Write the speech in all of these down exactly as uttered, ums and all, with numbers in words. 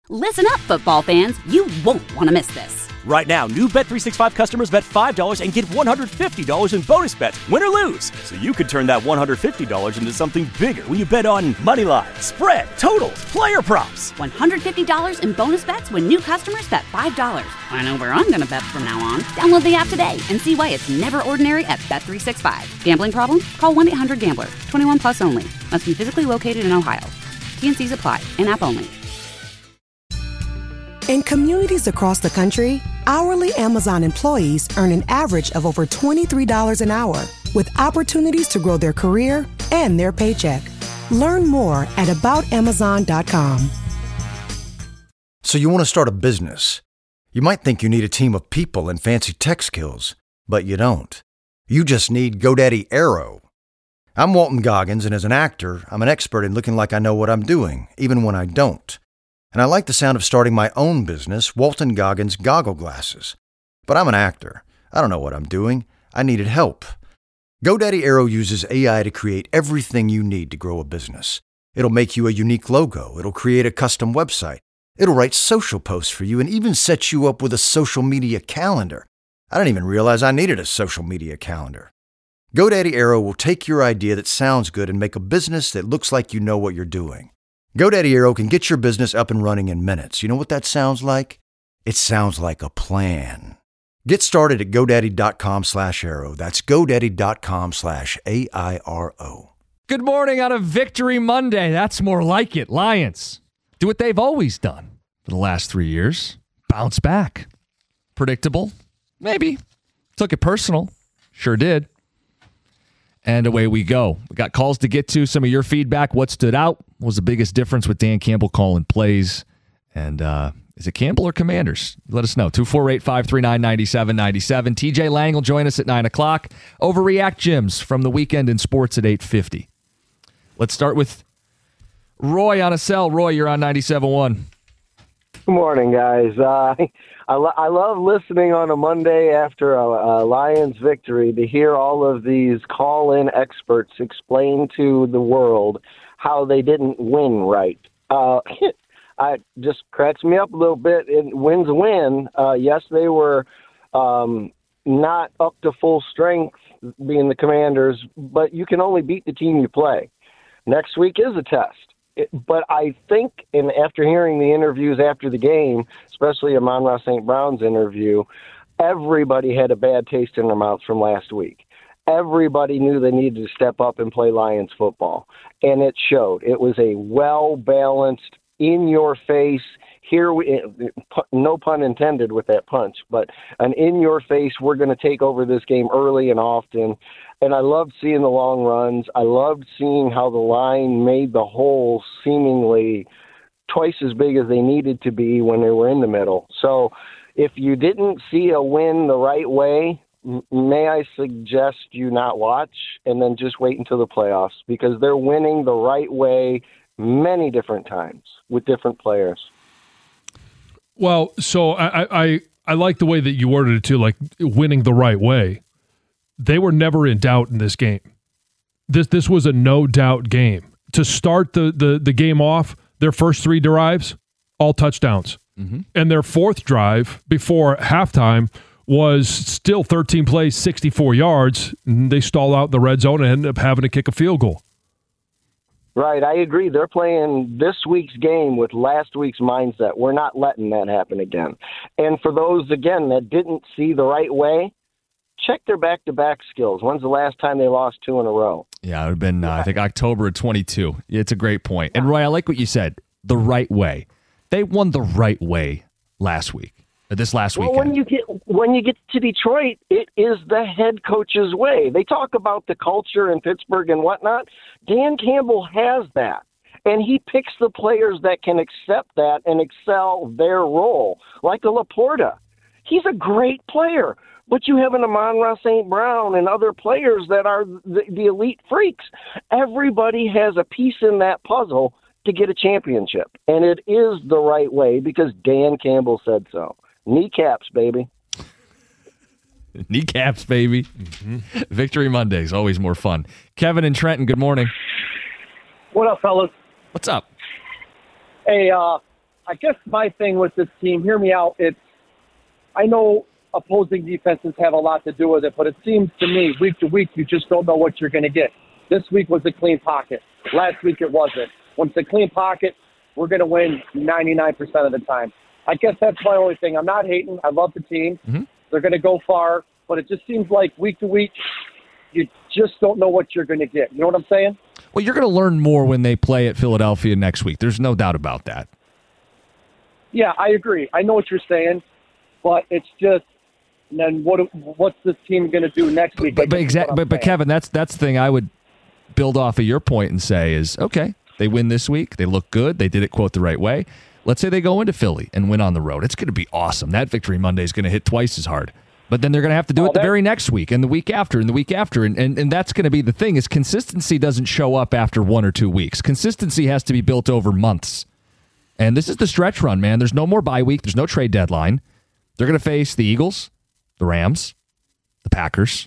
Listen up, football fans. You won't want to miss this. Right now, new Bet three sixty-five customers bet five dollars and get one hundred fifty dollars in bonus bets, win or lose. So you could turn that one hundred fifty dollars into something bigger when you bet on money line, spread, totals, player props. one hundred fifty dollars in bonus bets when new customers bet five dollars. I know where I'm going to bet from now on. Download the app today and see why it's never ordinary at Bet three sixty-five. Gambling problem? Call one eight hundred gambler. twenty-one plus only. Must be physically located in Ohio. T N Cs apply. In-app only. In communities across the country, hourly Amazon employees earn an average of over twenty-three dollars an hour, with opportunities to grow their career and their paycheck. Learn more at about amazon dot com. So you want to start a business. You might think you need a team of people and fancy tech skills, but you don't. You just need GoDaddy Aero. I'm Walton Goggins, and as an actor, I'm an expert in looking like I know what I'm doing, even when I don't. And I like the sound of starting my own business, Walton Goggins Goggle Glasses. But I'm an actor. I don't know what I'm doing. I needed help. GoDaddy Aero uses A I to create everything you need to grow a business. It'll make you a unique logo. It'll create a custom website. It'll write social posts for you and even set you up with a social media calendar. I didn't even realize I needed a social media calendar. GoDaddy Aero will take your idea that sounds good and make a business that looks like you know what you're doing. GoDaddy Aero can get your business up and running in minutes. You know what that sounds like? It sounds like a plan. Get started at GoDaddy.com slash Aero. That's GoDaddy.com slash A I R O. Good morning on a Victory Monday. That's more like it. Lions do what they've always done for the last three years. Bounce back. Predictable? Maybe. Took it personal. Sure did. And away we go. We got calls to get to. Some of your feedback. What stood out? What was the biggest difference with Dan Campbell calling plays? And uh, is it Campbell or Commanders? Let us know. two four eight, five three nine, nine seven nine seven. T J Lang will join us at nine o'clock. Overreact Gyms from the Weekend in Sports at eight fifty. Let's start with Roy on a cell. Roy, you're on ninety-seven point one. Good morning, guys. Uh, I, lo- I love listening on a Monday after a, a Lions victory to hear all of these call-in experts explain to the world how they didn't win right. Uh, it just cracks me up a little bit. It wins a win. Uh, yes, they were um, not up to full strength, being the Commanders, but you can only beat the team you play. Next week is a test. It, but I think, and after hearing the interviews after the game, especially Amon-Ra Saint Brown's interview, everybody had a bad taste in their mouths from last week. Everybody knew they needed to step up and play Lions football, and it showed. It was a well-balanced, in-your-face, here we, no pun intended with that punch, but an in-your-face, we're going to take over this game early and often. And I loved seeing the long runs. I loved seeing how the line made the hole seemingly twice as big as they needed to be when they were in the middle. So if you didn't see a win the right way, may I suggest you not watch and then just wait until the playoffs, because they're winning the right way many different times with different players. Well, so I, I, I like the way that you worded it too, like winning the right way. They were never in doubt in this game. This this was a no-doubt game. To start the, the, the game off, their first three drives, all touchdowns. Mm-hmm. And their fourth drive before halftime was still thirteen plays, sixty-four yards. And they stalled out in the red zone and ended up having to kick a field goal. Right, I agree. They're playing this week's game with last week's mindset. We're not letting that happen again. And for those, again, that didn't see the right way, check their back-to-back skills. When's the last time they lost two in a row? Yeah, it would have been, uh, I think, October of twenty-two. It's a great point. And, Roy, I like what you said, the right way. They won the right way last week, or this last well, weekend. When you, get, when you get to Detroit, it is the head coach's way. They talk about the culture in Pittsburgh and whatnot. Dan Campbell has that. And he picks the players that can accept that and excel their role, like a Laporta. He's a great player. But you have an Amon-Ra Saint Brown and other players that are the, the elite freaks. Everybody has a piece in that puzzle to get a championship. And it is the right way because Dan Campbell said so. Kneecaps, baby. Kneecaps, baby. Mm-hmm. Victory Mondays, always more fun. Kevin and Trenton, good morning. What up, fellas? What's up? Hey, uh, I guess my thing with this team, hear me out, it's, I know opposing defenses have a lot to do with it, but it seems to me, week to week, you just don't know what you're going to get. This week was a clean pocket. Last week it wasn't. When it's a clean pocket, we're going to win ninety-nine percent of the time. I guess that's my only thing. I'm not hating. I love the team. Mm-hmm. They're going to go far, but it just seems like week to week, you just don't know what you're going to get. You know what I'm saying? Well, you're going to learn more when they play at Philadelphia next week. There's no doubt about that. Yeah, I agree. I know what you're saying, but it's just, and then what? What's this team going to do next week? But, but, exactly. But, but Kevin, that's that's the thing I would build off of your point and say is, okay, they win this week. They look good. They did it, quote, the right way. Let's say they go into Philly and win on the road. It's going to be awesome. That Victory Monday is going to hit twice as hard. But then they're going to have to do oh, it the very next week and the week after and the week after. And, and, and that's going to be the thing is consistency doesn't show up after one or two weeks. Consistency has to be built over months. And this is the stretch run, man. There's no more bye week. There's no trade deadline. They're going to face the Eagles, the Rams, the Packers.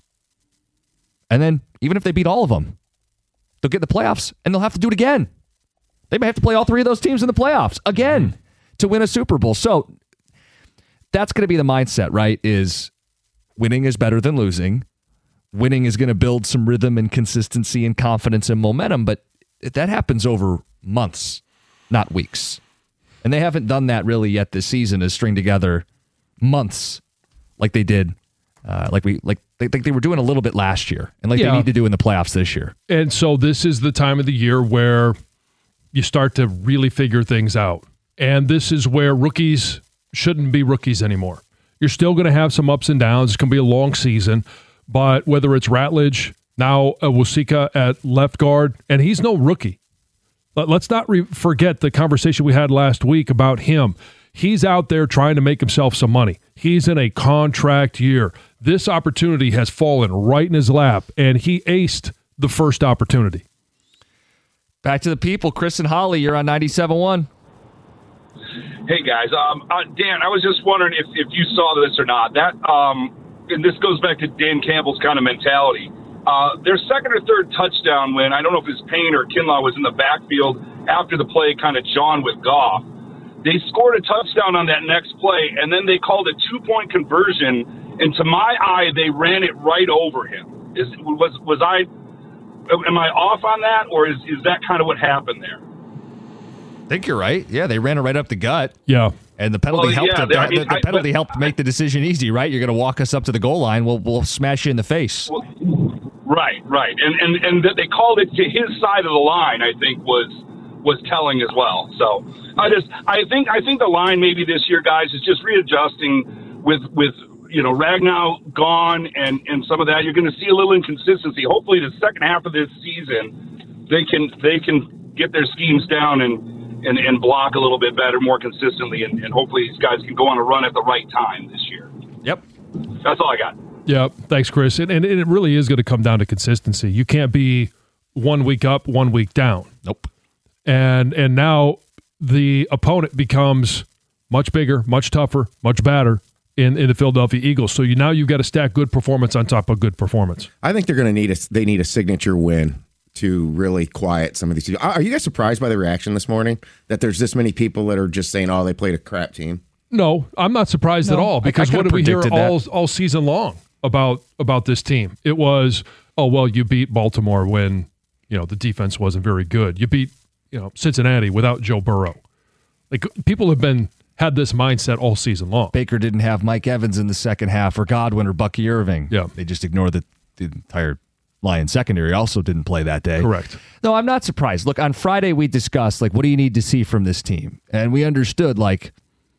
And then even if they beat all of them, they'll get the playoffs and they'll have to do it again. They may have to play all three of those teams in the playoffs again mm-hmm. to win a Super Bowl. So that's going to be the mindset, right? Is winning is better than losing. Winning is going to build some rhythm and consistency and confidence and momentum, but that happens over months, not weeks. And they haven't done that really yet this season, is string together months like they did, uh, like we like they think they were doing a little bit last year, and like yeah. they need to do in the playoffs this year. And so this is the time of the year where you start to really figure things out. And this is where rookies shouldn't be rookies anymore. You're still going to have some ups and downs. It's going to be a long season. But whether it's Ratledge, now Wasika at left guard, and he's no rookie. Let's not re- forget the conversation we had last week about him. He's out there trying to make himself some money. He's in a contract year. This opportunity has fallen right in his lap, and he aced the first opportunity. Back to the people. Chris and Holly, you're on ninety-seven point one. Hey, guys. Um, uh, Dan, I was just wondering if, if you saw this or not. That um, and this goes back to Dan Campbell's kind of mentality. Uh, their second or third touchdown when, I don't know if it was Payne or Kinlaw was in the backfield after the play kind of John with Goff. They scored a touchdown on that next play, and then they called a two-point conversion, and to my eye, they ran it right over him. Is was was I am I off on that, or is, is that kind of what happened there? I think you're right. Yeah, they ran it right up the gut. Yeah. And the penalty well, helped. yeah, the, I mean, the, the penalty I, but, helped make the decision easy, right? You're going to walk us up to the goal line. We'll we'll smash you in the face. Well, right, right, and and and that they called it to his side of the line, I think was was telling as well. So I just I think I think the line maybe this year, guys, is just readjusting with with you know Ragnow gone and and some of that. You're going to see a little inconsistency. Hopefully, the second half of this season, they can they can get their schemes down and. And, and block a little bit better, more consistently, and, and hopefully these guys can go on a run at the right time this year. Yep. That's all I got. Yeah, thanks, Chris. And, and it really is going to come down to consistency. You can't be one week up, one week down. Nope. And and now the opponent becomes much bigger, much tougher, much badder in, in the Philadelphia Eagles. So you now you've got to stack good performance on top of good performance. I think they're going to need a they need a signature win to really quiet some of these people. Are you guys surprised by the reaction this morning that there's this many people that are just saying, oh, they played a crap team? No, I'm not surprised no, at all because what did we hear all, all season long about about this team? It was, oh, well, you beat Baltimore when, you know, the defense wasn't very good. You beat, you know, Cincinnati without Joe Burrow. Like people have been had this mindset all season long. Baker didn't have Mike Evans in the second half or Godwin or Bucky Irving. Yeah. They just ignored the, the entire Lions secondary also didn't play that day. Correct. No, I'm not surprised. Look, on Friday we discussed, like, what do you need to see from this team? And we understood, like,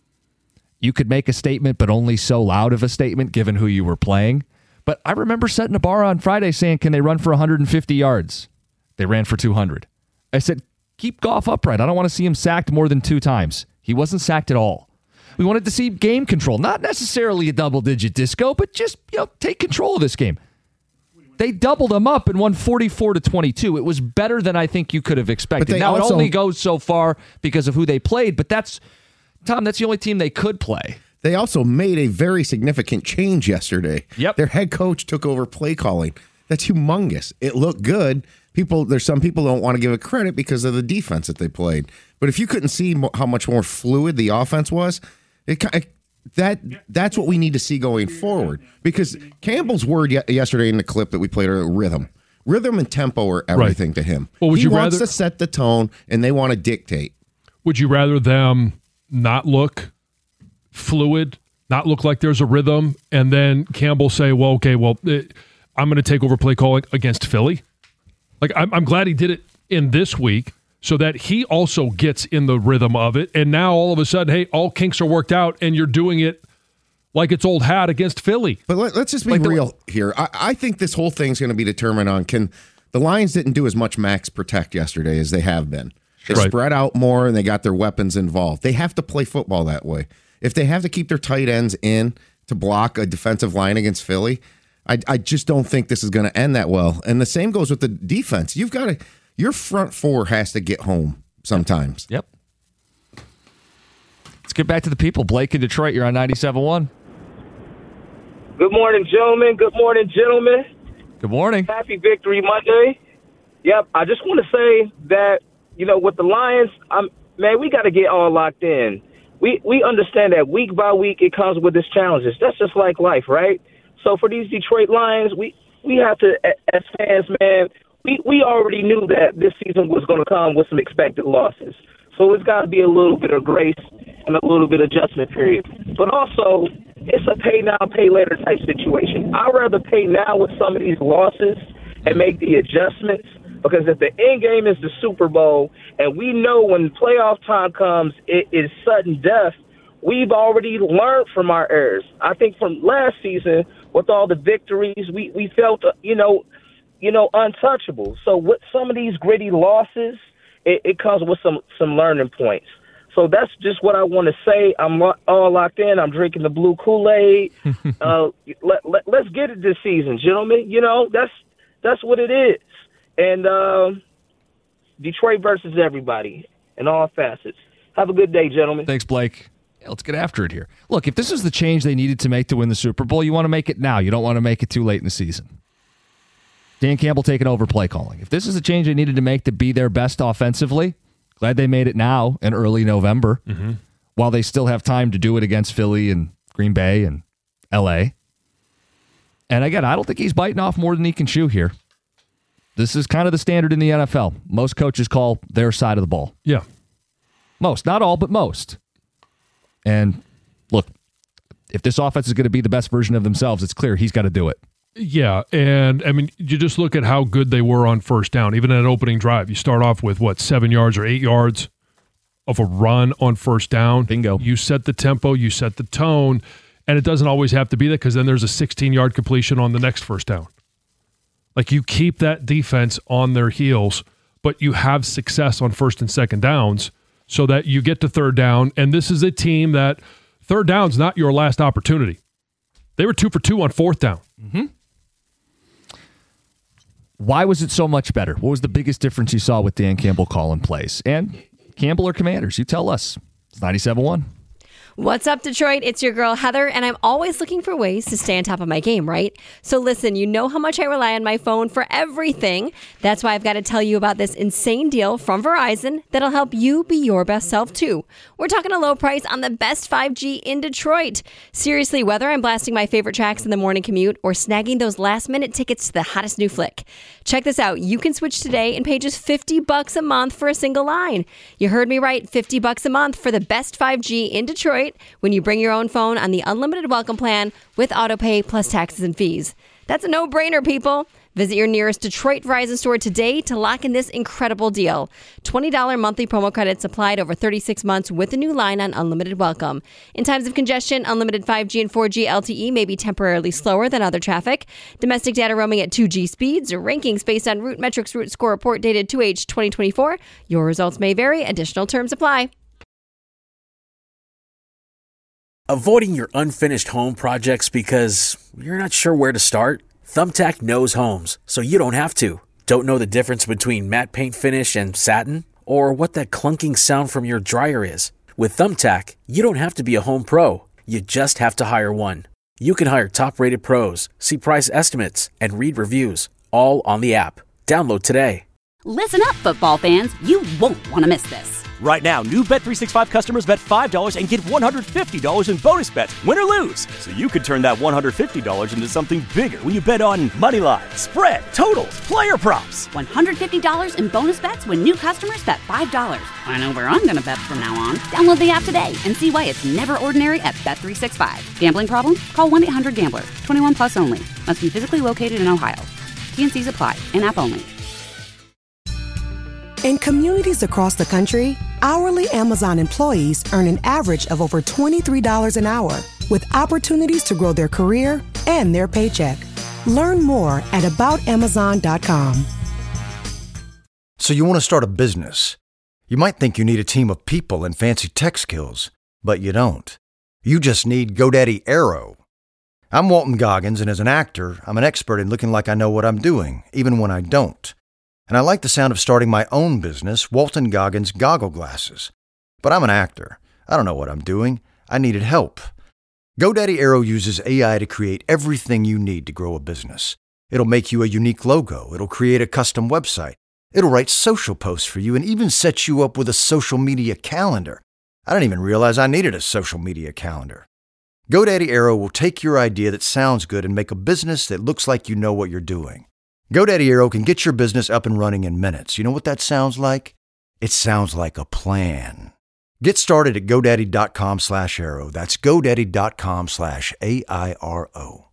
you could make a statement, but only so loud of a statement given who you were playing. But I remember setting a bar on Friday saying, can they run for one hundred fifty yards? They ran for two hundred. I said, keep Goff upright. I don't want to see him sacked more than two times. He wasn't sacked at all. We wanted to see game control, not necessarily a double-digit disco, but just, you know, take control of this game. They doubled them up and won forty-four to twenty-two. It was better than I think you could have expected. Now, also, it only goes so far because of who they played, but that's, Tom, that's the only team they could play. They also made a very significant change yesterday. Yep. Their head coach took over play calling. That's humongous. It looked good. People, there's some people don't want to give it credit because of the defense that they played. But if you couldn't see mo- how much more fluid the offense was, it, it that that's what we need to see going forward. Because Campbell's word ye- yesterday in the clip that we played are rhythm. Rhythm and tempo are everything right. to him. Well, would he you wants rather, to set the tone, and they want to dictate. Would you rather them not look fluid, not look like there's a rhythm, and then Campbell say, well, okay, well, it, I'm going to take over play calling against Philly? Like, I'm, I'm glad he did it in this week so that he also gets in the rhythm of it. And now all of a sudden, hey, all kinks are worked out, and you're doing it like it's old hat against Philly. But let, let's just be like real the, here. I, I think this whole thing's going to be determined on can the Lions didn't do as much max protect yesterday as they have been. They right. spread out more, and they got their weapons involved. They have to play football that way. If they have to keep their tight ends in to block a defensive line against Philly, I, I just don't think this is going to end that well. And the same goes with the defense. You've got to, your front four has to get home sometimes. Yep. Let's get back to the people. Blake in Detroit, you're on ninety-seven point one. Good morning, gentlemen. Good morning, gentlemen. Good morning. Happy Victory Monday. Yep. I just want to say that, you know, with the Lions, I'm, man, we got to get all locked in. We we understand that week by week it comes with its challenges. That's just like life, right? So for these Detroit Lions, we, we have to, as fans, man, we, we already knew that this season was going to come with some expected losses. So it's got to be a little bit of grace and a little bit of adjustment period. But also, it's a pay now, pay later type situation. I'd rather pay now with some of these losses and make the adjustments, because if the end game is the Super Bowl and we know when playoff time comes, it is sudden death, we've already learned from our errors. I think from last season, with all the victories, we, we felt, uh, you know, you know, untouchable. So with some of these gritty losses, it, it comes with some, some learning points. So that's just what I want to say. I'm lo- all locked in. I'm drinking the blue Kool-Aid. uh, let, let, let's get it this season, gentlemen. You know, that's that's what it is. And uh, Detroit versus everybody in all facets. Have a good day, gentlemen. Thanks, Blake. Yeah, let's get after it here. Look, if this is the change they needed to make to win the Super Bowl, you want to make it now. You don't want to make it too late in the season. Dan Campbell taking over play calling. If this is the change they needed to make to be their best offensively, glad they made it now in early November, mm-hmm. while they still have time to do it against Philly and Green Bay and L A. And again, I don't think he's biting off more than he can chew here. This is kind of the standard in the N F L. Most coaches call their side of the ball. Yeah. Most. Not all, but most. And look, if this offense is going to be the best version of themselves, it's clear he's got to do it. Yeah, and I mean, you just look at how good they were on first down. Even at an opening drive, you start off with, what, seven yards or eight yards of a run on first down. Bingo. You set the tempo, you set the tone, and it doesn't always have to be that, because then there's a sixteen-yard completion on the next first down. Like, you keep that defense on their heels, but you have success on first and second downs so that you get to third down, and this is a team that third down's not your last opportunity. They were two for two on fourth down. Mm-hmm. Why was it so much better? What was the biggest difference you saw with Dan Campbell calling plays? And Campbell or Commanders? You tell us. It's ninety-seven point one. What's up, Detroit? It's your girl, Heather, and I'm always looking for ways to stay on top of my game, right? So listen, you know how much I rely on my phone for everything. That's why I've got to tell you about this insane deal from Verizon that'll help you be your best self, too. We're talking a low price on the best five G in Detroit. Seriously, whether I'm blasting my favorite tracks in the morning commute or snagging those last-minute tickets to the hottest new flick. Check this out. You can switch today and pay just fifty bucks a month for a single line. You heard me right, fifty bucks a month for the best five G in Detroit when you bring your own phone on the unlimited welcome plan with autopay plus taxes and fees. That's a no-brainer, people. Visit your nearest Detroit Verizon store today to lock in this incredible deal. twenty dollars monthly promo credits applied over thirty-six months with a new line on unlimited welcome. In times of congestion, unlimited five G and four G L T E may be temporarily slower than other traffic. Domestic data roaming at two G speeds. Rankings based on Root Metrics Root Score report dated two H twenty twenty-four. Your results may vary. Additional terms apply. Avoiding your unfinished home projects because you're not sure where to start? Thumbtack knows homes, so you don't have to. Don't know the difference between matte paint finish and satin? Or what that clunking sound from your dryer is? With Thumbtack, you don't have to be a home pro. You just have to hire one. You can hire top-rated pros, see price estimates, and read reviews, all on the app. Download today. Listen up, football fans. You won't want to miss this. Right now, new Bet three sixty-five customers bet five dollars and get one hundred fifty dollars in bonus bets, win or lose. So you could turn that one hundred fifty dollars into something bigger when you bet on money line, spread, totals, player props. one hundred fifty dollars in bonus bets when new customers bet five dollars. I know where I'm going to bet from now on. Download the app today and see why it's never ordinary at Bet three sixty-five. Gambling problem? Call one eight hundred gambler. twenty-one plus only. Must be physically located in Ohio. T and C's apply. In-app only. In communities across the country, hourly Amazon employees earn an average of over twenty-three dollars an hour, with opportunities to grow their career and their paycheck. Learn more at about amazon dot com. So you want to start a business. You might think you need a team of people and fancy tech skills, but you don't. You just need GoDaddy Aero. I'm Walton Goggins, and as an actor, I'm an expert in looking like I know what I'm doing, even when I don't. And I like the sound of starting my own business, Walton Goggins Goggle Glasses. But I'm an actor. I don't know what I'm doing. I needed help. GoDaddy Aero uses A I to create everything you need to grow a business. It'll make you a unique logo. It'll create a custom website. It'll write social posts for you and even set you up with a social media calendar. I didn't even realize I needed a social media calendar. GoDaddy Aero will take your idea that sounds good and make a business that looks like you know what you're doing. GoDaddy Aero can get your business up and running in minutes. You know what that sounds like? It sounds like a plan. Get started at GoDaddy.com slash Aero. That's GoDaddy.com slash A I R O.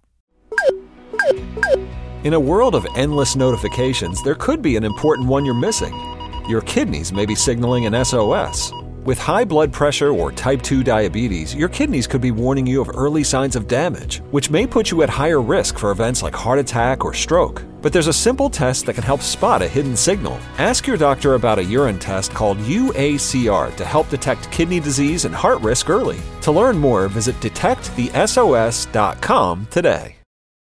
In a world of endless notifications, there could be an important one you're missing. Your kidneys may be signaling an S O S. With high blood pressure or type two diabetes, your kidneys could be warning you of early signs of damage, which may put you at higher risk for events like heart attack or stroke. But there's a simple test that can help spot a hidden signal. Ask your doctor about a urine test called U A C R to help detect kidney disease and heart risk early. To learn more, visit detect the S O S dot com today.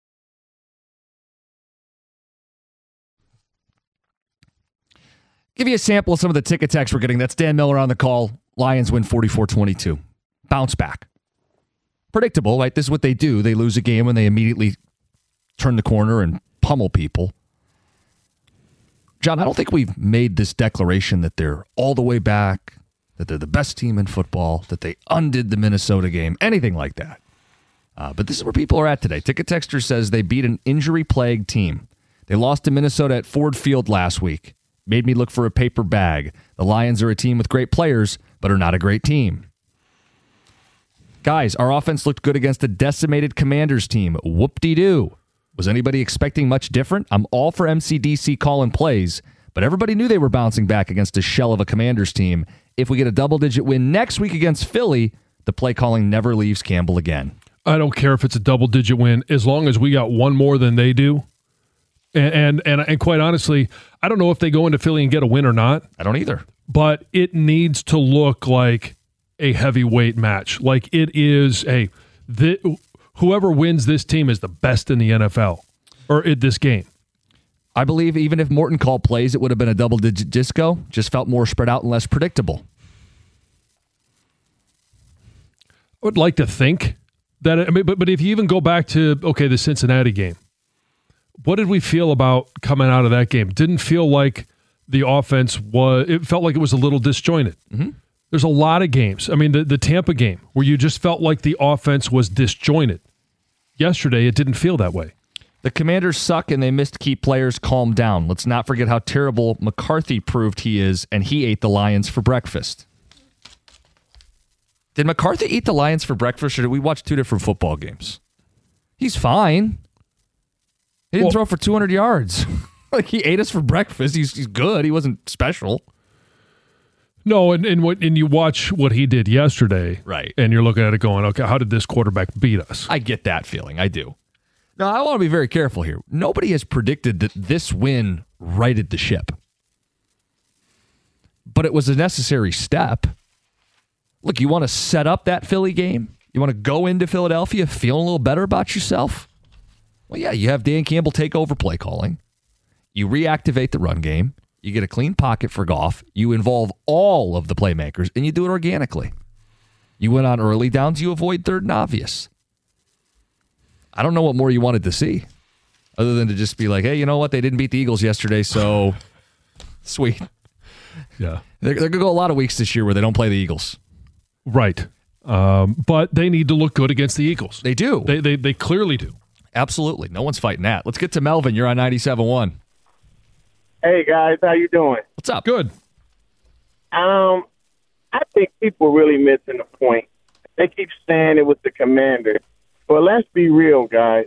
Give you a sample of some of the ticket texts we're getting. That's Dan Miller on the call. Lions win forty-four twenty-two. Bounce back. Predictable, right? This is what they do. They lose a game and they immediately turn the corner and pummel people. John, I don't think we've made this declaration that they're all the way back, that they're the best team in football, that they undid the Minnesota game, anything like that. Uh, but this is where people are at today. Ticket Texter says they beat an injury-plagued team. They lost to Minnesota at Ford Field last week. Made me look for a paper bag. The Lions are a team with great players, but are not a great team. Guys, our offense looked good against a decimated Commanders team. Whoop-de-doo. Was anybody expecting much different? I'm all for M C D C calling plays, but everybody knew they were bouncing back against a shell of a Commanders team. If we get a double-digit win next week against Philly, the play calling never leaves Campbell again. I don't care if it's a double-digit win, as long as we got one more than they do. And, and and and quite honestly, I don't know if they go into Philly and get a win or not. I don't either. But it needs to look like a heavyweight match. Like it is a the, whoever wins this team is the best in the N F L or in this game. I believe even if Morton called plays, it would have been a double-digit disco. Just felt more spread out and less predictable. I would like to think that. I mean, but but if you even go back to okay, the Cincinnati game. What did we feel about coming out of that game? Didn't feel like the offense was, it felt like it was a little disjointed. Mm-hmm. There's a lot of games. I mean, the, the Tampa game where you just felt like the offense was disjointed. Yesterday, it didn't feel that way. The Commanders suck and they missed key players. Calm down. Let's not forget how terrible McCarthy proved he is, and he ate the Lions for breakfast. Did McCarthy eat the Lions for breakfast, or did we watch two different football games? He's fine. He didn't well, throw for two hundred yards. Like, he ate us for breakfast. He's, he's good. He wasn't special. No, and and, what, and you watch what he did yesterday. Right. And you're looking at it going, okay, how did this quarterback beat us? I get that feeling. I do. Now, I want to be very careful here. Nobody has predicted that this win righted the ship. But it was a necessary step. Look, you want to set up that Philly game? You want to go into Philadelphia feeling a little better about yourself? Well, yeah, you have Dan Campbell take over play calling. You reactivate the run game. You get a clean pocket for Goff. You involve all of the playmakers, and you do it organically. You went on early downs. You avoid third and obvious. I don't know what more you wanted to see other than to just be like, hey, you know what? They didn't beat the Eagles yesterday, so Sweet. Yeah. They're, they're going to go a lot of weeks this year where they don't play the Eagles. Right. Um, but they need to look good against the Eagles. They do. They, they, they clearly do. Absolutely. No one's fighting that. Let's get to Melvin. You're on ninety-seven point one. Hey, guys. How you doing? What's up? Good. Um, I think people are really missing the point. They keep saying it was the commander. But let's be real, guys.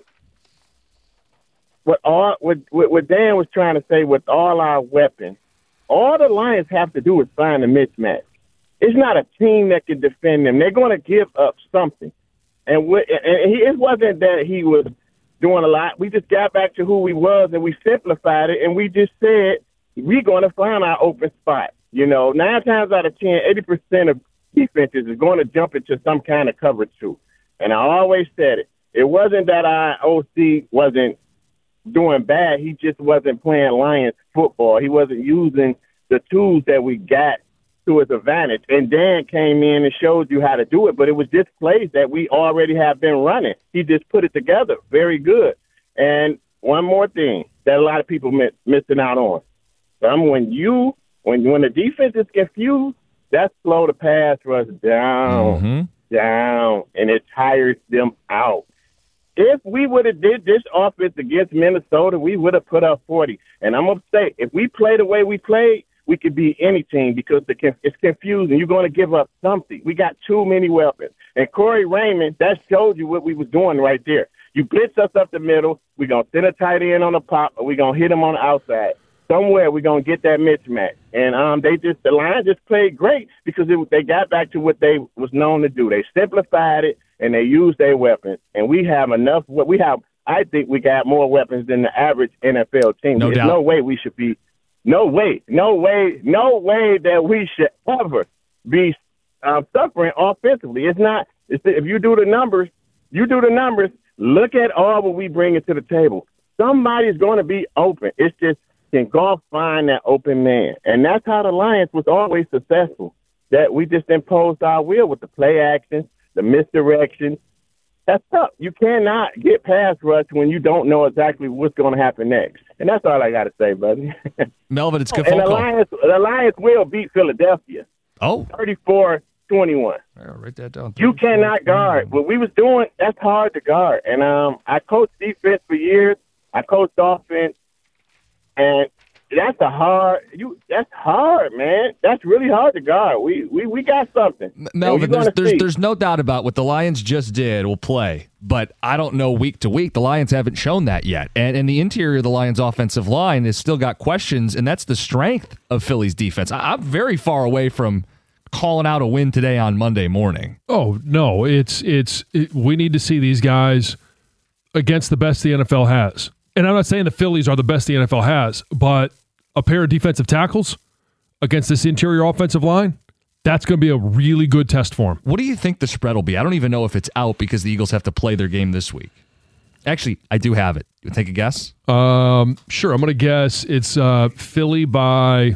What all what, what Dan was trying to say with all our weapons, all the Lions have to do is find a mismatch. It's not a team that can defend them. They're going to give up something. And, we, and he, it wasn't that he was doing a lot. We just got back to who we was, and we simplified it, and we just said we're going to find our open spot. You know, nine times out of ten, eighty percent of defenses is going to jump into some kind of coverage too. And I always said it. It wasn't that our O C wasn't doing bad. He just wasn't playing Lions football. He wasn't using the tools that we got to his advantage. And Dan came in and showed you how to do it, but it was just plays that we already have been running. He just put it together very good. And one more thing that a lot of people miss, missing out on. Um, when you when when the defense is confused, that slow the pass rush down, mm-hmm. down, and it tires them out. If we would have did this offense against Minnesota, we would have put up forty. And I'm going to say, if we play the way we played, we could beat any team because the, it's confusing. You're going to give up something. We got too many weapons. And Corey Raymond, that showed you what we was doing right there. You blitz us up the middle. We're going to send a tight end on the pop, or we're going to hit him on the outside. Somewhere we're going to get that mismatch. And um, they just the Lions just played great because it, they got back to what they was known to do. They simplified it, and they used their weapons. And we have enough. We have, I think we got more weapons than the average N F L team. No There's doubt. no way we should be No way, no way, no way that we should ever be uh, suffering offensively. It's not. It's the, if you do the numbers, you do the numbers. Look at all what we bring to the table. Somebody's going to be open. It's just can golf find that open man, and that's how the Lions was always successful. That we just imposed our will with the play action, the misdirection. That's tough. You cannot get pass rush when you don't know exactly what's going to happen next. And that's all I got to say, buddy. Melvin, it's good And phone the call. Lions, the Lions will beat Philadelphia. Oh. thirty-four twenty-one. I'll write that down. You cannot guard. What we was doing, that's hard to guard. And um, I coached defense for years. I coached offense. And that's a hard you that's hard, man. That's really hard to guard. We we, we got something. Melvin, there's, there's, there's, there's no doubt about what the Lions just did will play, but I don't know week to week. The Lions haven't shown that yet. And, and the interior of the Lions offensive line has still got questions, and that's the strength of Philly's defense. I, I'm very far away from calling out a win today on Monday morning. Oh, no. It's it's it, we need to see these guys against the best the N F L has. And I'm not saying the Phillies are the best the N F L has, but a pair of defensive tackles against this interior offensive line, that's going to be a really good test for him. What do you think the spread will be? I don't even know if it's out because the Eagles have to play their game this week. Actually, I do have it. You take a guess? Um, sure. I'm going to guess it's uh, Philly by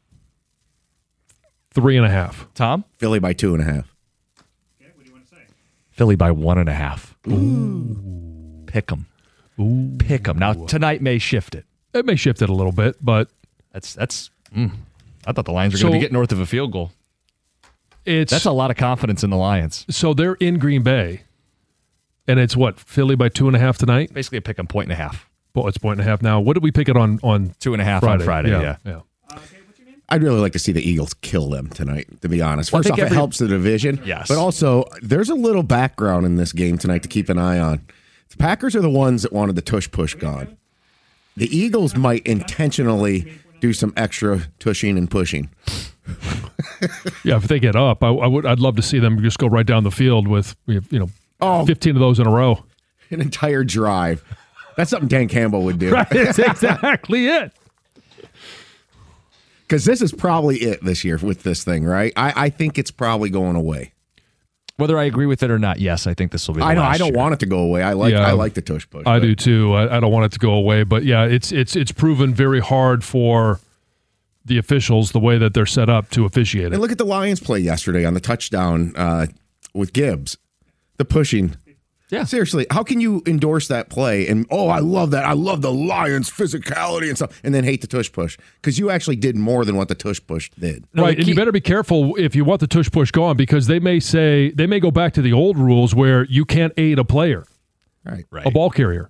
three and a half. Tom? Philly by two and a half. Philly by one and a half. Ooh. Pick 'em. Ooh. Pick 'em. Now, tonight may shift it. It may shift it a little bit, but that's that's. Mm, I thought the Lions were going to So- be getting north of a field goal. it's That's a lot of confidence in the Lions. so they're in Green Bay, and it's what Philly by two and a half tonight. Basically, a pick 'em point and a half. Well, it's point and a half now. What did we pick it on on Two and a half Friday? on Friday. Yeah. yeah. I'd really like to see the Eagles kill them tonight, to be honest. Well, I First think off, every- it helps the division. Yes. But also, there's a little background in this game tonight to keep an eye on. The Packers are the ones that wanted the tush-push gone. The Eagles might intentionally do some extra tushing and pushing. Yeah, if they get up, I, I would. I'd love to see them just go right down the field with you know Oh. fifteen of those in a row. An entire drive. That's something Dan Campbell would do. Right, that's exactly it. Because this is probably it this year with this thing, right? I, I think it's probably going away. Whether I agree with it or not, yes, I think this will be. The I know. last I don't year. want it to go away. I like. Yeah. I like the tush push. I but- do too. I, I don't want it to go away, but yeah, it's it's it's proven very hard for the officials the way that they're set up to officiate it. And look at the Lions play yesterday on the touchdown uh, with Gibbs. The pushing. Yeah. Seriously, how can you endorse that play and, oh, I love that. I love the Lions' physicality and stuff, and then hate the tush push? Because you actually did more than what the tush push did. Right, and you better be careful if you want the tush push gone, because they may say, they may go back to the old rules where you can't aid a player, right, right. a ball carrier.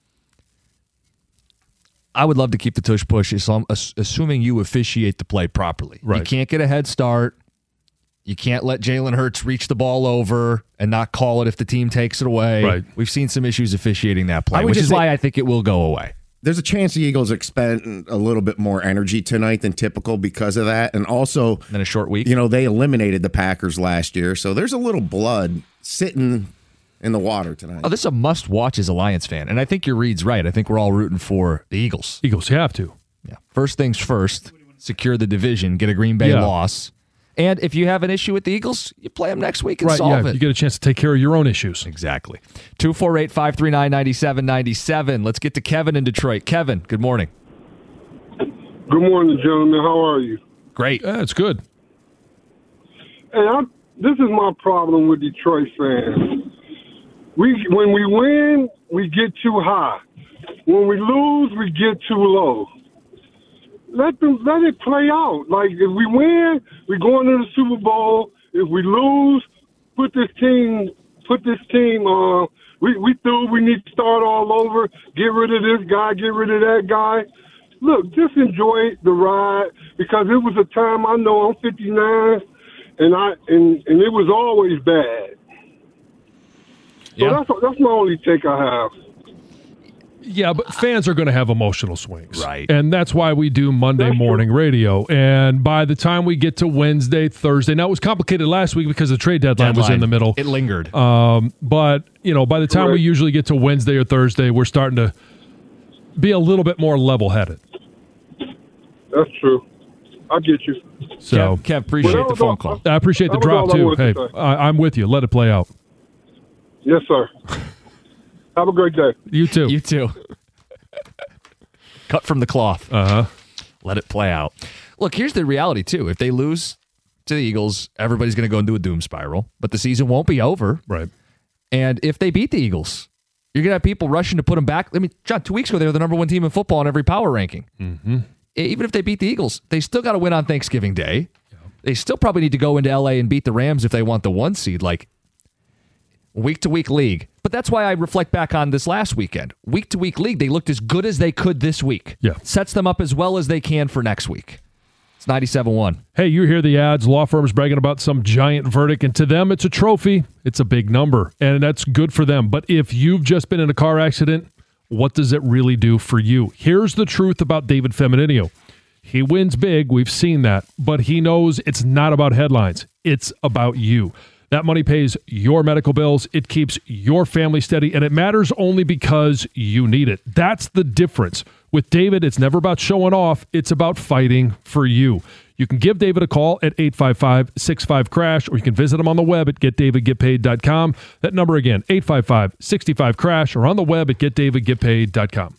I would love to keep the tush push, assuming you officiate the play properly. Right. You can't get a head start. You can't let Jalen Hurts reach the ball over and not call it if the team takes it away. Right. We've seen some issues officiating that play, I would which just is say- why I think it will go away. There's a chance the Eagles expend a little bit more energy tonight than typical because of that. And also, in a short week, you know, they eliminated the Packers last year. So there's a little blood sitting in the water tonight. Oh, this is a must-watch as a Lions fan. And I think your read's right. I think we're all rooting for the Eagles. Eagles, you have to. Yeah. First things first, secure the division, get a Green Bay Yeah. loss. And if you have an issue with the Eagles, you play them next week and Right, solve yeah, it. you get a chance to take care of your own issues. Exactly. two four eight, five three nine, nine seven nine seven. Let's get to Kevin in Detroit. Kevin, good morning. Good morning, gentlemen. How are you? Great. Yeah, it's good. Hey, I, this is my problem with Detroit fans. We when we win, we get too high. When we lose, we get too low. Let them let it play out. Like, if we win, we go into the Super Bowl. If we lose, put this team put this team uh we we through, we need to start all over, get rid of this guy, get rid of that guy. Look, just enjoy the ride, because it was a time, I know I'm fifty-nine, and I and, and it was always bad. So Yeah. that's that's my only take I have. Yeah, but fans are going to have emotional swings. Right. And that's why we do Monday morning radio. And by the time we get to Wednesday, Thursday, now it was complicated last week because the trade deadline, was in the middle. It lingered. Um, but, you know, by the time we Correct. usually get to Wednesday or Thursday, we're starting to be a little bit more level-headed. That's true. I get you. So, Kev, Kev, appreciate Well, that the was phone all- call. I appreciate the That was drop, all I too. wanted Hey, to say. I, I'm with you. Let it play out. Yes, sir. Have a great day. You too. You too. Cut from the cloth. Uh-huh. Let it play out. Look, here's the reality, too. If they lose to the Eagles, everybody's going to go into a doom spiral, but the season won't be over. Right. And if they beat the Eagles, you're going to have people rushing to put them back. I mean, John, two weeks ago, they were the number one team in football in every power ranking. Mm-hmm. Even if they beat the Eagles, they still got to win on Thanksgiving Day. They still probably need to go into L A and beat the Rams if they want the one seed. Like, week-to-week league. But that's why I reflect back on this last weekend. Week-to-week league, they looked as good as they could this week. Yeah. Sets them up as well as they can for next week. It's ninety-seven one. Hey, you hear the ads, law firms bragging about some giant verdict, and to them, it's a trophy. It's a big number, and that's good for them. But if you've just been in a car accident, what does it really do for you? Here's the truth about David Femininio. He wins big, we've seen that, but he knows it's not about headlines. It's about you. That money pays your medical bills, it keeps your family steady, and it matters only because you need it. That's the difference. With David, it's never about showing off, it's about fighting for you. You can give David a call at eight five five, six five, crash, or you can visit him on the web at get david get paid dot com. That number again, eight five five, six five, crash, or on the web at get david get paid dot com.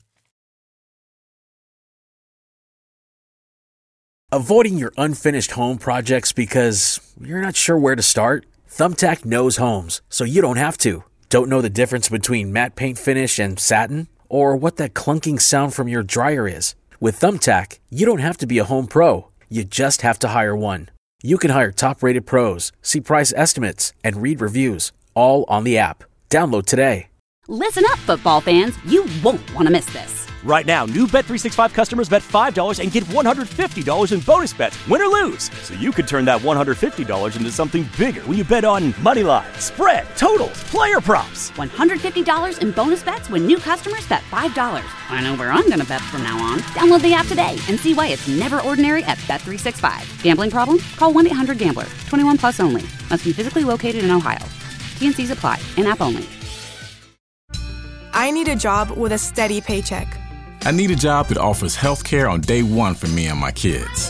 Avoiding your unfinished home projects because you're not sure where to start? Thumbtack knows homes, so you don't have to. Don't know the difference between matte paint finish and satin? Or what that clunking sound from your dryer is? With Thumbtack, you don't have to be a home pro. You just have to hire one. You can hire top-rated pros, see price estimates, and read reviews, all on the app. Download today. Listen up, football fans. You won't want to miss this. Right now, new Bet three sixty-five customers bet five dollars and get one hundred fifty dollars in bonus bets, win or lose. So you could turn that one hundred fifty dollars into something bigger when you bet on money line, spread, totals, player props. one hundred fifty dollars in bonus bets when new customers bet five dollars. I know where I'm going to bet from now on. Download the app today and see why it's never ordinary at Bet three sixty-five. Gambling problem? Call one eight hundred gambler. twenty-one plus only. Must be physically located in Ohio. T and C's apply. In-app only. I need a job with a steady paycheck. I need a job that offers health care on day one for me and my kids.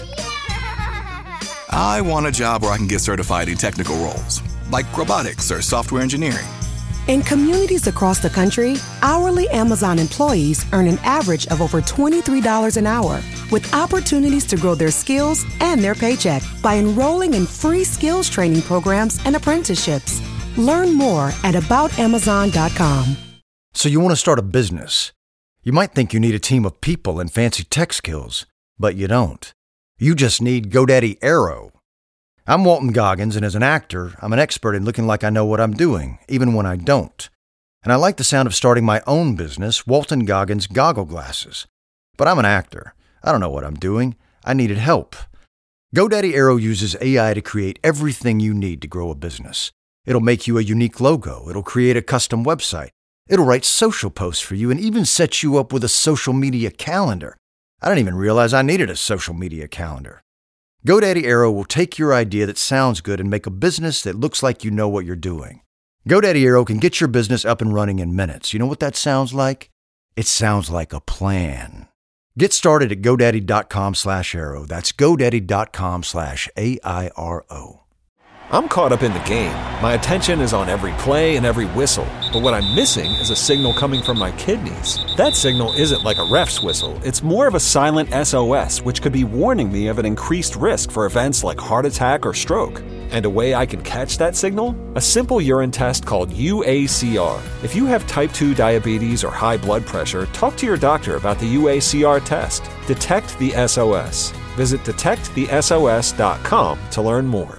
I want a job where I can get certified in technical roles, like robotics or software engineering. In communities across the country, hourly Amazon employees earn an average of over twenty-three dollars an hour, with opportunities to grow their skills and their paycheck by enrolling in free skills training programs and apprenticeships. Learn more at about amazon dot com. So you want to start a business. You might think you need a team of people and fancy tech skills, but you don't. You just need GoDaddy Aero. I'm Walton Goggins, and as an actor, I'm an expert in looking like I know what I'm doing, even when I don't. And I like the sound of starting my own business, Walton Goggins Goggle Glasses. But I'm an actor. I don't know what I'm doing. I needed help. GoDaddy Aero uses A I to create everything you need to grow a business. It'll make you a unique logo. It'll create a custom website. It'll write social posts for you and even set you up with a social media calendar. I didn't even realize I needed a social media calendar. GoDaddy Aero will take your idea that sounds good and make a business that looks like you know what you're doing. GoDaddy Aero can get your business up and running in minutes. You know what that sounds like? It sounds like a plan. Get started at GoDaddy.com slash Aero. That's GoDaddy.com slash A I R O. I'm caught up in the game. My attention is on every play and every whistle. But what I'm missing is a signal coming from my kidneys. That signal isn't like a ref's whistle. It's more of a silent S O S, which could be warning me of an increased risk for events like heart attack or stroke. And a way I can catch that signal? A simple urine test called U A C R. If you have type two diabetes or high blood pressure, talk to your doctor about the U A C R test. Detect the S O S. Visit detect the S O S dot com to learn more.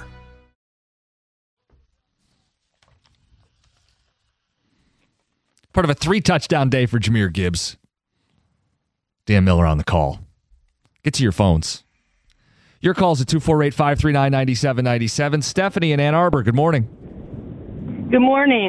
Part of a three-touchdown day for Jahmyr Gibbs. Dan Miller on the call. Get to your phones. Your call's at two four eight, five three nine, nine seven nine seven. Stephanie in Ann Arbor, good morning. Good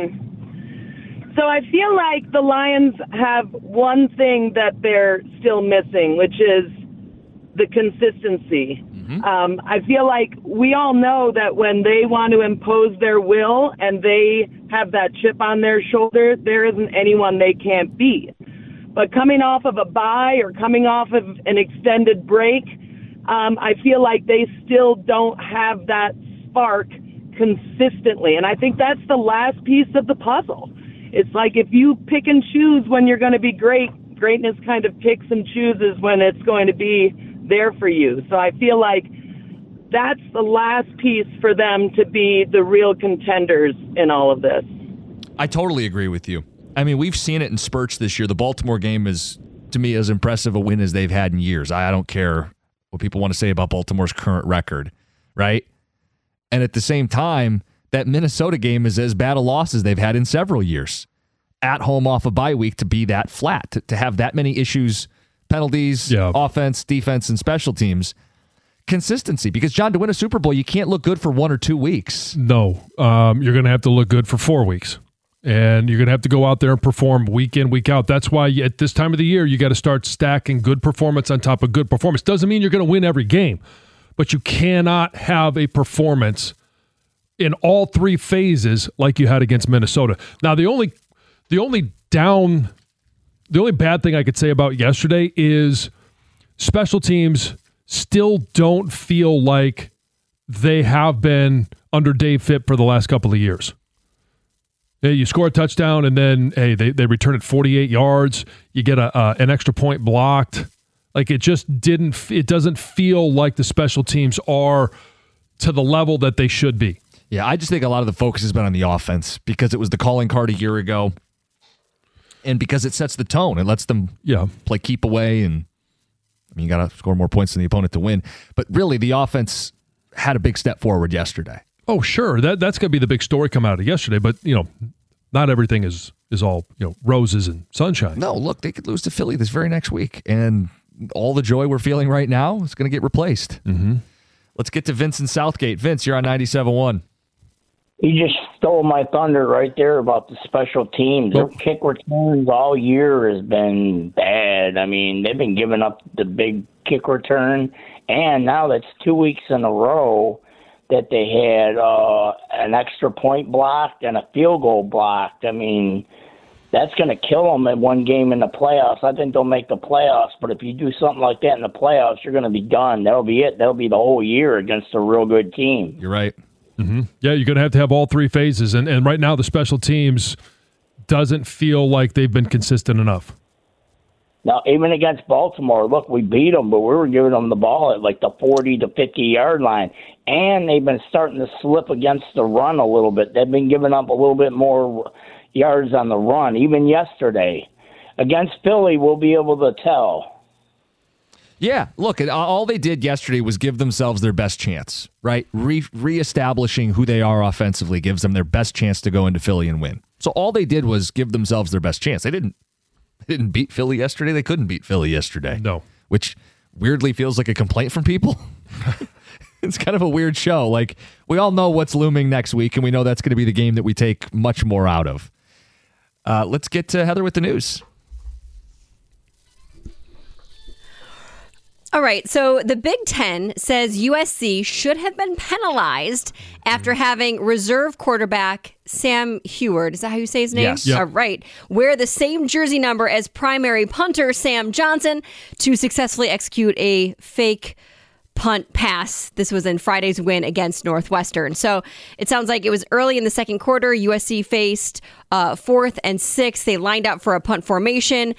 morning. So I feel like the Lions have one thing that they're still missing, which is the consistency. Mm-hmm. Um, I feel like we all know that when they want to impose their will and they have that chip on their shoulder, there isn't anyone they can't beat. But coming off of a bye or coming off of an extended break, um, I feel like they still don't have that spark consistently. And I think that's the last piece of the puzzle. It's like if you pick and choose when you're going to be great, greatness kind of picks and chooses when it's going to be there for you. So I feel like that's the last piece for them to be the real contenders in all of this. I totally agree with you. I mean, we've seen it in spurts this year. The Baltimore game is, to me, as impressive a win as they've had in years. I don't care what people want to say about Baltimore's current record, right? And at the same time, that Minnesota game is as bad a loss as they've had in several years. At home off a bye week to be that flat, to, to have that many issues, penalties, yeah. offense, defense, and special teams. Consistency, because, John, to win a Super Bowl, you can't look good for one or two weeks. No, um, you're going to have to look good for four weeks. And you're going to have to go out there and perform week in, week out. That's why you, at this time of the year, you got to start stacking good performance on top of good performance. Doesn't mean you're going to win every game, but you cannot have a performance in all three phases like you had against Minnesota. Now, the only the only down, the only bad thing I could say about yesterday is special teams still don't feel like they have been under Dave Fitt for the last couple of years. Hey, you score a touchdown, and then, hey, they, they return it forty-eight yards. You get a uh, an extra point blocked. Like, it just didn't – it doesn't feel like the special teams are to the level that they should be. Yeah, I just think a lot of the focus has been on the offense because it was the calling card a year ago and because it sets the tone. It lets them yeah. play keep away, and I mean, you got to score more points than the opponent to win. But really, the offense had a big step forward yesterday. Oh, sure. That that's going to be the big story coming out of yesterday. But, you know, not everything is, is all, you know, roses and sunshine. No, look, they could lose to Philly this very next week. And all the joy we're feeling right now is going to get replaced. Mm-hmm. Let's get to Vince in Southgate. Vince, you're on ninety-seven point one. You just stole my thunder right there about the special teams. Their kick returns all year has been bad. I mean, they've been giving up the big kick return, and now that's two weeks in a row that they had uh, an extra point blocked and a field goal blocked. I mean, that's going to kill them in one game in the playoffs. I think they'll make the playoffs, but if you do something like that in the playoffs, you're going to be done. That'll be it. That'll be the whole year against a real good team. You're right. Mm-hmm. Yeah, you're going to have to have all three phases. And, and right now, the special teams doesn't feel like they've been consistent enough. Now, even against Baltimore, look, we beat them, but we were giving them the ball at like the forty to fifty-yard line. And they've been starting to slip against the run a little bit. They've been giving up a little bit more yards on the run, even yesterday. Against Philly, we'll be able to tell. Yeah, look, all they did yesterday was give themselves their best chance, right? Re- reestablishing who they are offensively gives them their best chance to go into Philly and win. So all they did was give themselves their best chance. They didn't they didn't beat Philly yesterday. They couldn't beat Philly yesterday. No. Which weirdly feels like a complaint from people. It's kind of a weird show. Like, we all know what's looming next week, and we know that's going to be the game that we take much more out of. Uh, let's get to Heather with the news. All right, so the Big Ten says U S C should have been penalized after having reserve quarterback Sam Heward, is that how you say his name? Yes. Yep. All right. Wear the same jersey number as primary punter Sam Johnson to successfully execute a fake punt pass. This was in Friday's win against Northwestern. So it sounds like it was early in the second quarter. U S C faced uh, fourth and sixth. They lined up for a punt formation.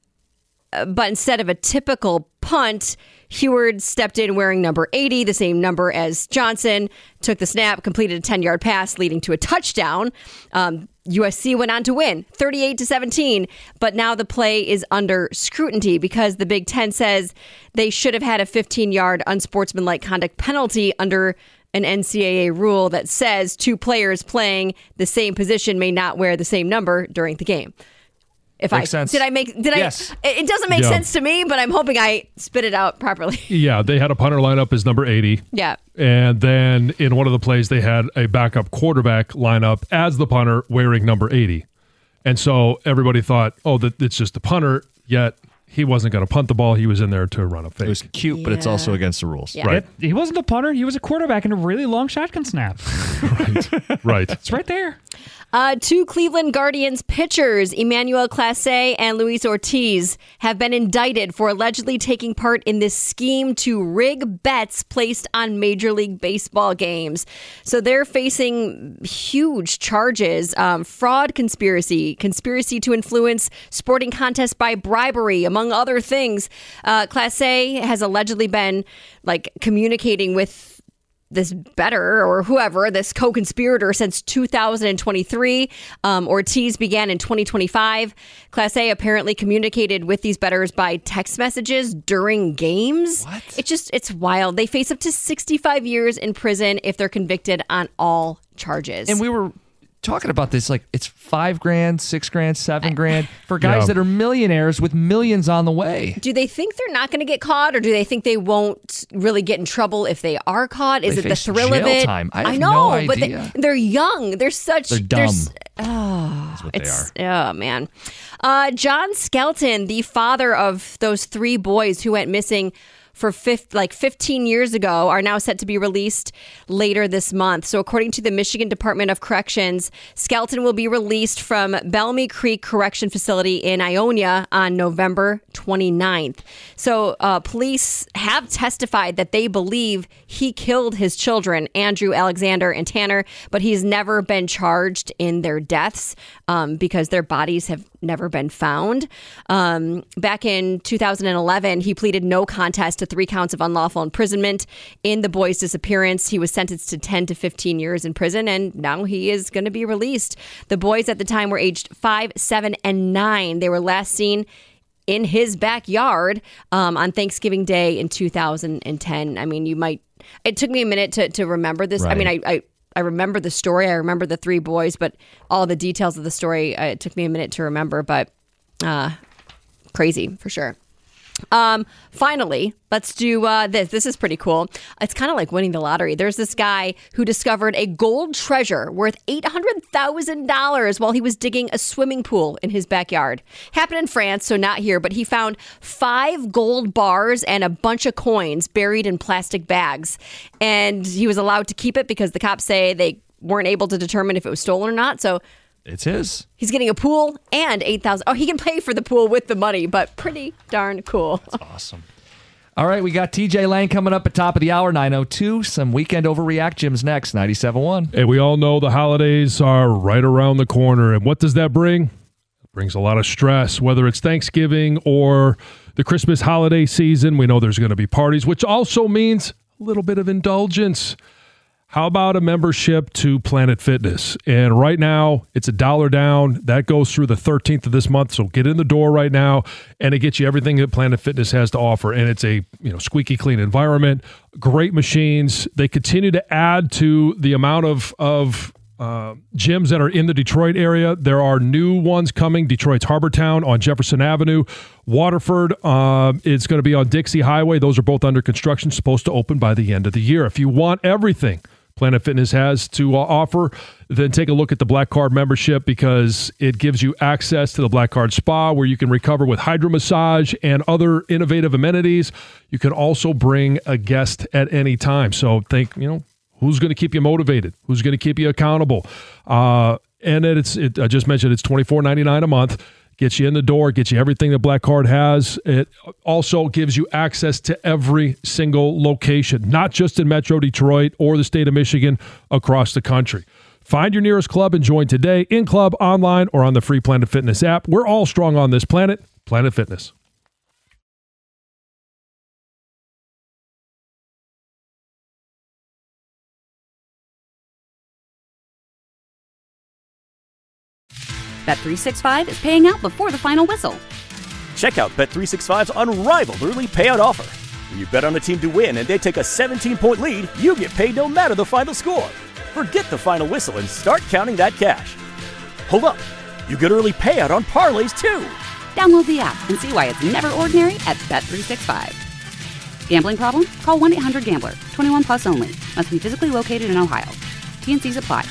But instead of a typical punt, Heward stepped in wearing number eighty, the same number as Johnson, took the snap, completed a ten-yard pass leading to a touchdown. Um, U S C went on to win thirty-eight to seventeen, but now the play is under scrutiny because the Big Ten says they should have had a fifteen-yard unsportsmanlike conduct penalty under an N C double A rule that says two players playing the same position may not wear the same number during the game. If Makes I sense. did I make did Yes. I it doesn't make Yeah. sense to me, but I'm hoping I spit it out properly. Yeah, they had a punter line up as number eighty. Yeah. And then in one of the plays, they had a backup quarterback line up as the punter wearing number eighty. And so everybody thought, oh, that it's just the punter, yet he wasn't going to punt the ball. He was in there to run a fake. It was cute, but it's Yeah. also against the rules. Yeah. Right. He wasn't a punter. He was a quarterback in a really long shotgun snap. Right. It's right there. Uh, two Cleveland Guardians pitchers, Emmanuel Clase and Luis Ortiz, have been indicted for allegedly taking part in this scheme to rig bets placed on Major League Baseball games. So they're facing huge charges, um, fraud conspiracy, conspiracy to influence sporting contests by bribery, among other things. Uh, Clase has allegedly been like communicating with this bettor or whoever, this co-conspirator since two thousand twenty-three. Um, Ortiz began in twenty twenty-five. Clase apparently communicated with these bettors by text messages during games. What? It's just, it's wild. They face up to sixty-five years in prison if they're convicted on all charges. And we were talking about this, like it's five grand, six grand, seven grand for guys Yeah. that are millionaires with millions on the way. Do they think they're not going to get caught, or do they think they won't really get in trouble if they are caught? Is They it the face thrill jail of it? time. I have know, no but idea. they, they're young. They're such. They're dumb. s- Oh, That's what they it's, oh man. Uh, John Skelton, the father of those three boys who went missing for fif- like fifteen years ago, are now set to be released later this month. So according to the Michigan Department of Corrections, Skelton will be released from Bellamy Creek Correction Facility in Ionia on November twenty-ninth. So uh, police have testified that they believe he killed his children, Andrew, Alexander, and Tanner, but he's never been charged in their deaths um, because their bodies have never been found. Um, back in two thousand eleven, he pleaded no contest to three counts of unlawful imprisonment in the boy's disappearance. He was sentenced to ten to fifteen years in prison, and now he is going to be released. The boys at the time were aged five, seven, and nine. They were last seen in his backyard um, on Thanksgiving Day in two thousand ten. I mean, you might, it took me a minute to, to remember this. I mean, I, I, I remember the story. I remember the three boys, but all the details of the story, uh, it took me a minute to remember, but uh, crazy for sure. Um, finally, let's do uh, this. This is pretty cool. It's kind of like winning the lottery. There's this guy who discovered a gold treasure worth eight hundred thousand dollars while he was digging a swimming pool in his backyard. Happened in France, so not here, but he found five gold bars and a bunch of coins buried in plastic bags. And he was allowed to keep it because the cops say they weren't able to determine if it was stolen or not. So It's his. he's getting a pool and eight thousand dollars. Oh, he can pay for the pool with the money, but pretty darn cool. That's awesome. All right, we got T J Lang coming up at top of the hour, nine oh two. Some weekend overreact Jim's next, ninety-seven point one. And we all know the holidays are right around the corner. And what does that bring? brings a lot of stress, whether it's Thanksgiving or the Christmas holiday season. We know there's going to be parties, which also means a little bit of indulgence. How about a membership to Planet Fitness? And right now, it's a dollar down. That goes through the thirteenth of this month, so get in the door right now, and it gets you everything that Planet Fitness has to offer. And it's a you know squeaky clean environment, great machines. They continue to add to the amount of of uh, gyms that are in the Detroit area. There are new ones coming. Detroit's Harbortown on Jefferson Avenue. Waterford uh, is going to be on Dixie Highway. Those are both under construction, supposed to open by the end of the year. If you want everything Planet Fitness has to uh, offer, then take a look at the Black Card membership, because it gives you access to the Black Card Spa, where you can recover with hydro massage and other innovative amenities. You can also bring a guest at any time. So think, you know, who's going to keep you motivated? Who's going to keep you accountable? Uh, and it, it's, it, I just mentioned it's twenty-four ninety-nine a month. Gets you in the door, gets you everything that Black Card has. It also gives you access to every single location, not just in Metro Detroit or the state of Michigan, across the country. Find your nearest club and join today, in club, online, or on the free Planet Fitness app. We're all strong on this planet. Planet Fitness. Bet three sixty-five is paying out before the final whistle. Check out Bet three sixty-five's unrivaled early payout offer. When you bet on a team to win and they take a seventeen-point lead, you get paid no matter the final score. Forget the final whistle and start counting that cash. Hold up. You get early payout on parlays, too. Download the app and see why it's never ordinary at Bet three sixty-five. Gambling problem? Call one eight hundred gambler. twenty-one plus only. Must be physically located in Ohio. T and C's apply.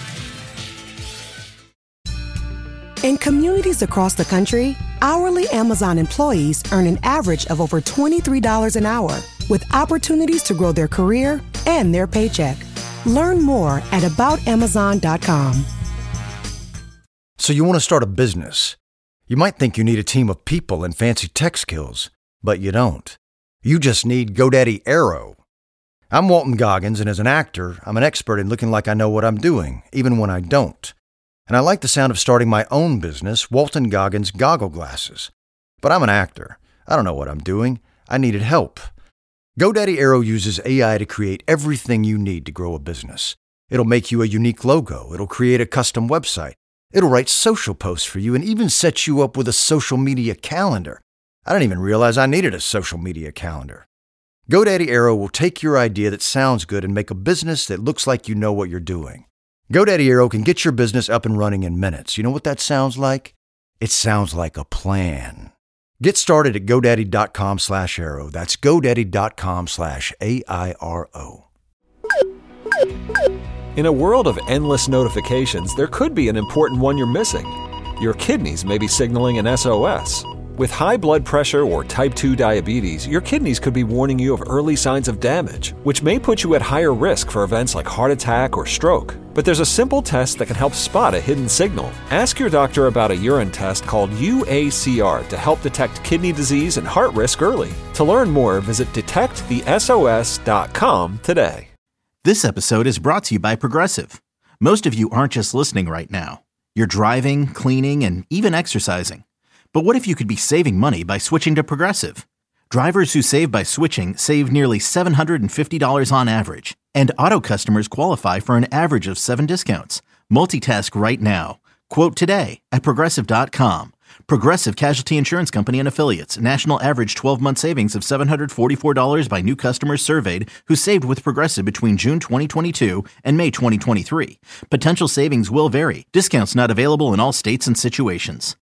In communities across the country, hourly Amazon employees earn an average of over twenty-three dollars an hour, with opportunities to grow their career and their paycheck. Learn more at about amazon dot com. So you want to start a business. You might think you need a team of people and fancy tech skills, but you don't. You just need GoDaddy Aero. I'm Walton Goggins, and as an actor, I'm an expert in looking like I know what I'm doing, even when I don't. And I like the sound of starting my own business, Walton Goggins Goggle Glasses. But I'm an actor. I don't know what I'm doing. I needed help. GoDaddy Aero uses A I to create everything you need to grow a business. It'll make you a unique logo. It'll create a custom website. It'll write social posts for you and even set you up with a social media calendar. I didn't even realize I needed a social media calendar. GoDaddy Aero will take your idea that sounds good and make a business that looks like you know what you're doing. GoDaddy Aero can get your business up and running in minutes. You know what that sounds like? It sounds like a plan. Get started at GoDaddy.com slash Aero. That's GoDaddy.com slash A I R O. In a world of endless notifications, there could be an important one you're missing. Your kidneys may be signaling an S O S. With high blood pressure or type two diabetes, your kidneys could be warning you of early signs of damage, which may put you at higher risk for events like heart attack or stroke. But there's a simple test that can help spot a hidden signal. Ask your doctor about a urine test called U A C R to help detect kidney disease and heart risk early. To learn more, visit detect the S O S dot com today. This episode is brought to you by Progressive. Most of you aren't just listening right now. You're driving, cleaning, and even exercising. But what if you could be saving money by switching to Progressive? Drivers who save by switching save nearly seven hundred fifty dollars on average, and auto customers qualify for an average of seven discounts. Multitask right now. Quote today at Progressive dot com. Progressive Casualty Insurance Company and Affiliates. National average twelve-month savings of seven hundred forty-four dollars by new customers surveyed who saved with Progressive between June twenty twenty-two and May twenty twenty-three. Potential savings will vary. Discounts not available in all states and situations.